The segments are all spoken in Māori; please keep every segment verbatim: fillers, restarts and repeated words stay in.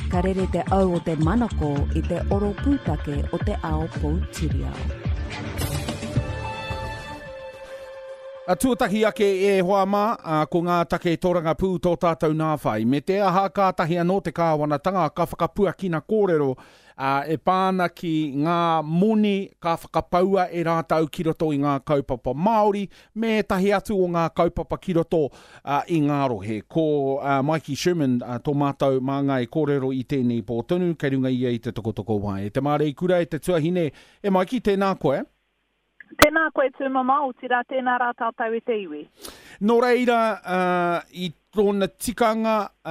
Ka rere te au o te manako i te oro pūtake o te ao Poutirihau. A tuatahi ake e hoa mā, a ko ngā take tōranga pū tō tātou nā whai. Me te aha kātahi anō te kāwanatanga, ka whakapua kōrero, a, e pāna ki ngā moni ka whakapaua e rātau ki roto i ngā kaupapa Māori, me tahi atu o ngā kaupapa ki roto a, i ngā rohe. Ko a, Mikey Sherman, a, tō mātou māngai kōrero i tēnei pōtonu, kei runga ia i te tokotoko wai. E te mārei kura e te tuahine, e Mikey, tēnā koe? Tēnā koe tū mama, o tira tēnā rā tātou e te iwi. Nō reira, uh, i tōna tikanga,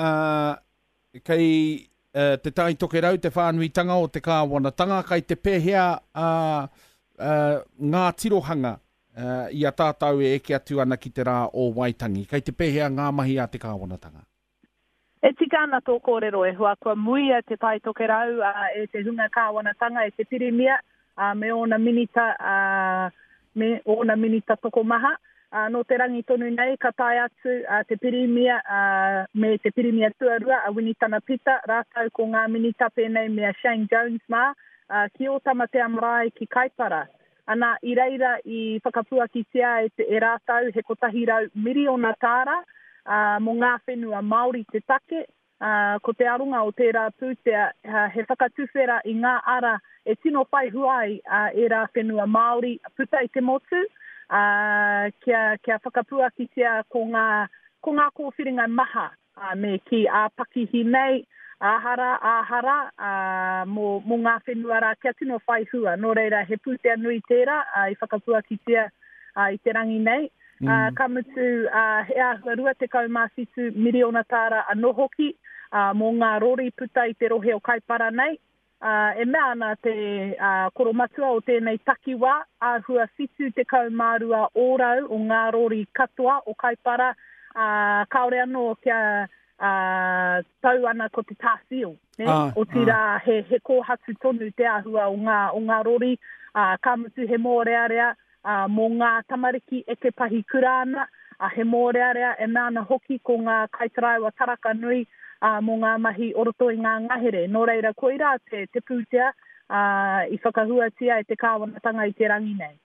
uh, kei uh, te tai toke rau, te whānuitanga o te kāwanatanga, kei te pēhea uh, uh, ngā tirohanga uh, i a tātou e eke atu ana ki te rā o Waitangi. Kei te pēhea ngā mahi a te kāwanatanga. E tika ana tō kōrero e hua kua muia te tai toke rau, uh, e te hunga kāwanatanga, e te pirimia, Uh, me ona minita uh, me ona minita toko maha uh, no te rangi tonu nei ka tai atu uh, te pirimia uh, me te pirimia tuarua a Winitana Pita rātau ko ngā minita pēnei mea Shane Jones mā uh, ki o tamatea marae ki Kaipara ana i reira i whakapua ki tia e, te, e rātau he kotahi rau miriona tāra uh, mo ngā whenua Māori te take uh, ko te arunga o tērā pūtea uh, he whakatuwhera i ngā ara e tino whai huai uh, e rā whenua Māori puta i te motu, uh, kia, kia whakapua ki tia ko ngā, ko ngā kōwhiringa maha uh, me ki a pakihi nei, āhara, āhara, uh, mo, mo ngā whenua rā kia tino whai hua. Nō reira he putea nui tērā uh, i whakapua ki tia uh, i te rangi nei. Mm. Uh, ka mutu uh, he ahua rua te kaumāsitu miriona tāra anō hoki uh, mo ngā rori puta i te rohe o Kaipara nei. Uh, e mea ana te uh, koromatua o tēnei takiwa, āhua fitu te kaumārua ōrau o ngā rori katoa o Kaipara, uh, kaore anō kia uh, tau ana ko te tāsio. Ne? Ah, o tira ah. he, he kōhatu tonu te āhua o ngā, o ngā rori, uh, ka mutu he mōrearea uh, mō ngā tamariki eke pahi kurāna, uh, he mōrearea e mea ana hoki ko ngā kaitaraiwa taraka nui, Uh, mō ngā mahi oroto i ngā ngahere. Nō reira koira te, te pūtea uh, i whakahuatia e te kāwanatanga i te rangi nei.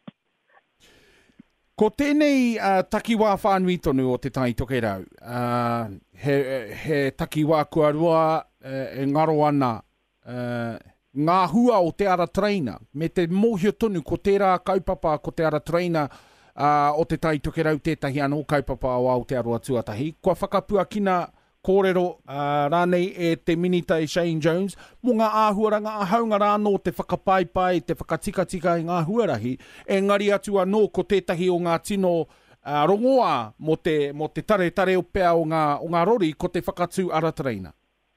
Ko tēnei uh, takiwā whānui tonu o te tai toke rau. Uh, he, he takiwā kua rua uh, e ngaro ana uh, ngā hua o te ara traina. Me te mōhio tonu ko tērā kaupapa ko te ara traina uh, o te tai toke rau tētahi anō kaupapa o Aotearoa tuatahi. Kua whakapua kina kōrero uh, rānei e te minita i Shane Jones, mo ngā āhuaranga a haunga rāno te whakapaipai, te whakatikatika i ngā huarahi, e ngari atu anō ko tētahi o ngā tino uh, rongoa mo te, mo te tare tare o pēa o ngā, o ngā rori ko te whakatū aratreina.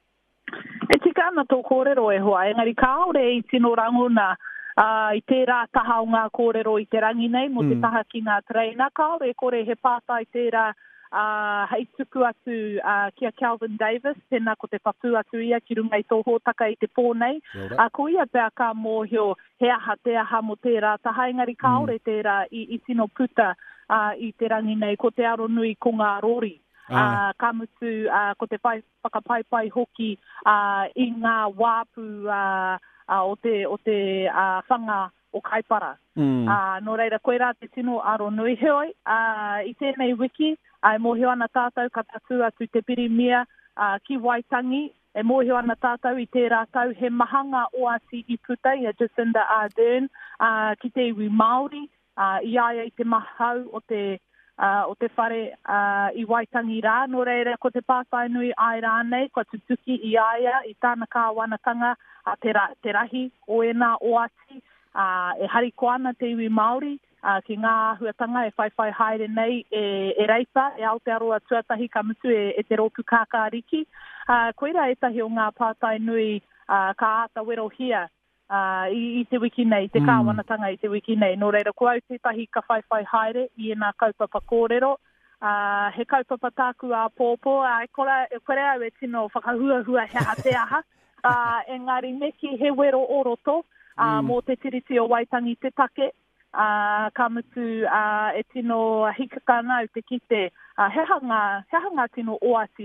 E tika ana tō kōrero e hoa, engari kāore i tino ranguna uh, i tērā taha o ngā kōrero i te rangi nei, mo te mm. taha ki ngā treina, kāore kore he pātai tērā Uh, hei tuku atu uh, kia Calvin Davis, tēnā ko te papu atu ia ki runga i tō hōtaka i te pōnei. Uh, ko ia pēr ka mōhio he aha te aha mo tērā taha, engari kaore mm. tērā i, i tino puta uh, i te rangi nei, ko te aro nui ko ngā rori. Ah. Uh, ka mutu uh, ko te pai, whakapaipai hoki uh, i ngā wāpu uh, uh, o te, o te uh, whanga o Kaipara. Mm. Uh, nō reira koe rā te tino aro nui heoi, uh, i tēnei wiki, ai mōhio ana tātou ka tatu atu te pirimia uh, ki Waitangi, e mōhio ana tātou i tērā tau he mahanga o ati i putai, a Jacinda Ardern, uh, ki te iwi Māori, uh, i aia i te mahau o te, uh, o te whare uh, i Waitangi rā, no reira ko te pātai nui ai rānei, ko tutuki i aia, i tāna kāwanatanga, uh, te, ra, te rahi o ena o ati, uh, e hari ko ana te iwi Māori, Uh, ki ngā huatanga e whai whai haere nei e, e reipa, e Aotearoa tuatahi ka mutu e, e te roku kākāriki. Uh, koira e tahi o ngā pātai nui uh, ka ata wero hia uh, i, i te wiki nei, te mm. kāwanatanga i te wiki nei. Nō reira, ko au te tahi ka whai whai haere i e nā kaupapa kōrero. Uh, he kaupapa tāku a pōpō, uh, e kora, e kore au e tino whakahuahua he aha te aha. Uh, engari meki he wero oroto uh, mm. mō te tiriti o Waitangi te take. Uh, ka mutu uh, e tino hikaka nau te kite uh, he hanga, he hanga tino oati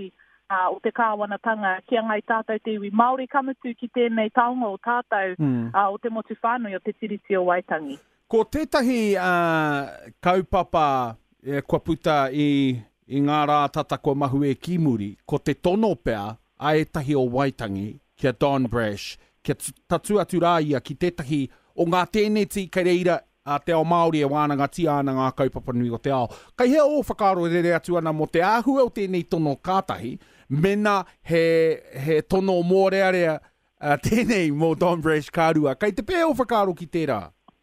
uh, o te kāwanatanga kia ngai tātou te iwi Māori kamutu ki tēnei taonga o tātou mm. uh, o te motu whānui o te tiriti o Waitangi. Ko tētahi uh, kaupapa e, kua puta i, i ngā rā tata kua mahu e Kimuri, ko te tono pea a etahi o Waitangi kia Don Brash, kia tatu atu rā ia ki tētahi o ngā tēneti kei reira a te ao Māori e wānanga ti ana ngā kaupapa nui o te ao. Kai hea o whakaro rere atu ana mo te āhua o tēnei tono kātahi, mena he, he tono mōrearea uh, tēnei mo Don Brash kārua. Kai te pēr o whakaro ki tērā?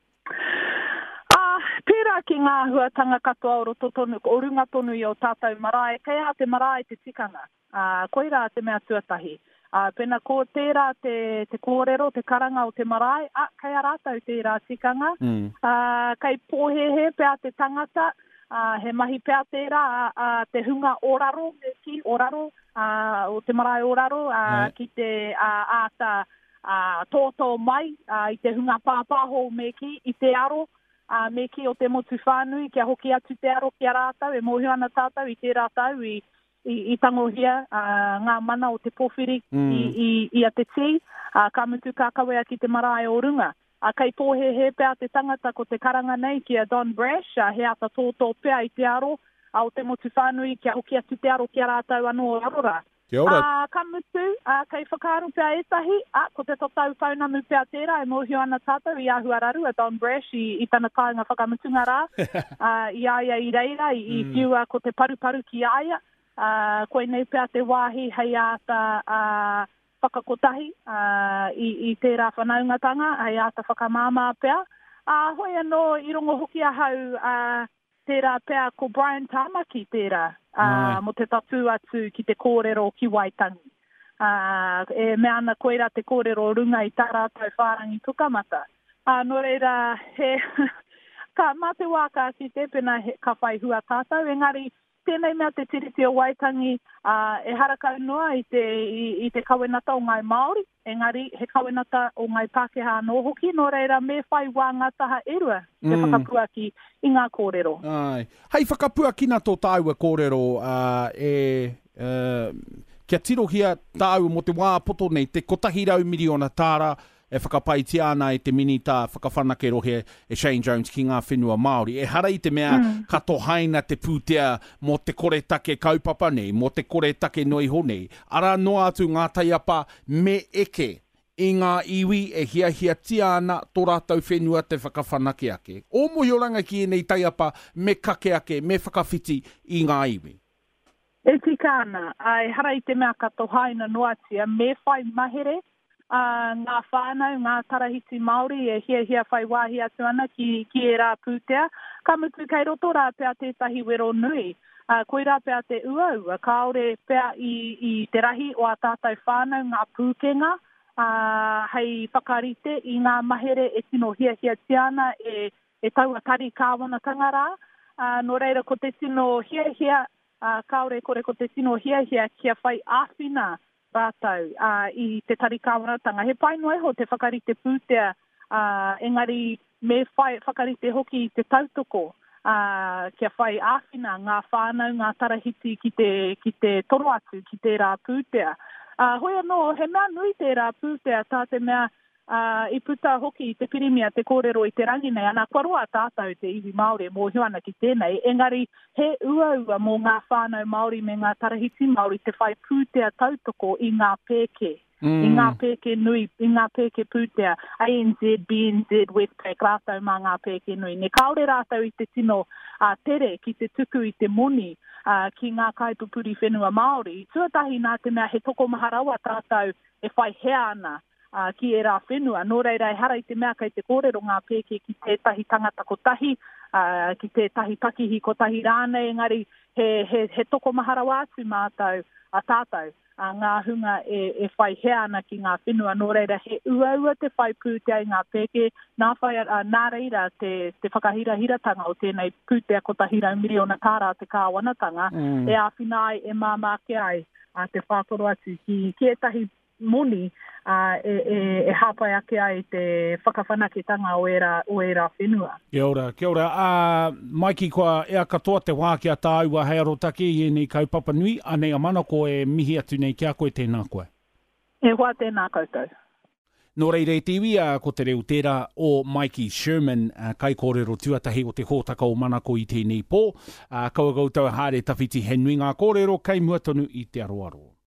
Uh, pērā ki ngā huatanga katoa o roto tonu, o runga tonu i o tātou marae, kai a te marae te tikanga. Uh, koira te mea tuatahi. Uh, pena ko tērā te, te kōrero, te karanga o te marae, a, kai a rātau tērā tikanga. Mm. Uh, kai pōhehe pēr te tangata, uh, he mahi pēr tērā uh, te hunga oraro, ki oraro, uh, o te marae oraro, uh, right. ki te uh, āta uh, tōtō mai, uh, i te hunga pāpāho me ki, i te aro, uh, me ki o te motu whānui, kia hoki atu te aro ki a rātau, e mohi ana tātou i te rātau, i I, i tangohia uh, ngā mana o te pōwhiri mm. i, i, i a te tī, uh, ka mutu kākawea ki te marae o runga. Uh, kai pōhehe pēr te tangata ko te karanga nei ki a Don Brash, uh, he ata tōtō pēr i te aro, uh, o te motu whānui kia hoki atu te aro ki a rātau anō o arora. Kia ora. Uh, ka mutu, uh, kai whakaru pēr etahi, uh, ko te totau paunamu pēr tērā, e mohio ana tātou i ahua raru a Don Brash i, i tana kāinga whakamutunga rā, uh, i aia i reira, i, i mm. whiua ko te paruparu ki aia. Uh, koe nei pēr te wāhi hei āta uh, whakakotahi uh, i, i tērā whanaungatanga, hei āta whakamāmā pēr. Uh, hoi anō i rongo hoki ahau uh, tērā pēr ko Brian Tamaki tērā, uh, mo te tatu atu ki te kōrero ki Waitangi. Uh, e mea ana koera te kōrero runga i tā rātou whārangi tukamata. Uh, no reira, he, ka mā te wāka ki te pena he, ka whai hua tātou, engari, tēnei mea te tiriti o Waitangi uh, e harakau noa i te, i, i te kawenata o ngai Māori, engari he kawenata o ngai Pākehā anō hoki, no reira me whai wā ngā taha erua te mm. whakapua ki i ngā kōrero. Ai. Hei whakapua kina tō tāua kōrero uh, e... Uh, kia tirohia tāu mo te wā poto nei, te kotahirau miliona tāra, e whakapaiti ana e te minita whakawhanake rohe e Shane Jones ki ngā whenua Māori. E hara i te mea mm. kato haina te pūtea mo te koretake kaupapa nei, mo te koretake noiho nei. Ara noa atu ngā taiapa me eke i ngā iwi e hia hia tia ana tō rātau whenua te whakawhanake ake. O mohioranga ki e nei taiapa me kake ake, me whakawhiti i ngā iwi. E tika ana, ai hara i te mea kato haina noatia, me whai mahere, Uh, ngā whānau, ngā tarahiti Māori e hia hia whai wāhi atu ana ki, ki e rā pūtea. Ka mutu kei roto rā pēr tētahi wero nui. Uh, koe rā pēr te ua ua, ka ore pēr i, i te rahi o a tātou whānau, ngā pūkenga, uh, hei whakarite i ngā mahere e tino hia hia tiana e, e taua tari kāwanatanga rā. Uh, no reira ko te tino hia hia, uh, ka ore kore ko te tino hia hia kia whai āwhina rātau uh, i te tari kāwanatanga. He pai noe ho te whakarite pūtea, uh, engari me whai whakarite hoki i te tautoko, uh, kia whai āwhina ngā whānau, ngā tarahiti ki te, ki te toro atu, ki te rā pūtea. Uh, hoi anō, he mea nui te rā pūtea, tā te mea uh, i puta hoki i te pirimia, te kōrero i te rangi nei, ana kua roa tātou te iwi Māori mō hiwana ki tēnei, engari he ua ua mō ngā whānau Māori me ngā tarahiti Māori te whai pūtea tautoko i ngā pēke, mm. i ngā pēke nui, i ngā pēke pūtea, A N Z, B N Z, Westpac, rātau mā ngā pēke nui. Ne kaore rātau i te tino uh, tere ki te tuku i te moni uh, ki ngā kaipupuri whenua Māori. Tuatahi nā te mea he toko maharaua tātou e whai hea ana. Uh, ki e rā whenua, nō reira e hara i te mea kai te kōrero ngā pēke ki tētahi tangata kotahi, uh, ki tētahi pakihi kotahi rāne, engari he, he, he toko maharawa atu mātou a tātou, uh, ngā hunga e, e whai hea ana ki ngā whenua, nō reira he ua ua te whai pūtea i ngā pēke, nā, whai, uh, nā reira te, te whakahira-hiratanga o tēnei pūtea kotahira miliona tāra te kāwanatanga, mm. e āwhinai e māmake ai a te whātoro atu ki, ki etahi muni uh, e, e, e hapai ake ai te whakawhanaketanga o era, o era whenua. Kia ora, kia ora. Uh, Maiki, koa ea katoa te wākia tā ua hei arotake i nei kaupapa nui, anei a mana ko e mihi atu nei kia koe tēnā koe. E hoa tēnā koutou. Nō reirei tiwi, uh, ko te reo tērā o Maiki Sherman, uh, kai kōrero tuatahi o te hōtaka o manako i tēnei pō. Uh, kaua koutou haere tawhiti he nui ngā kōrero, kei mua tonu i te aroaro.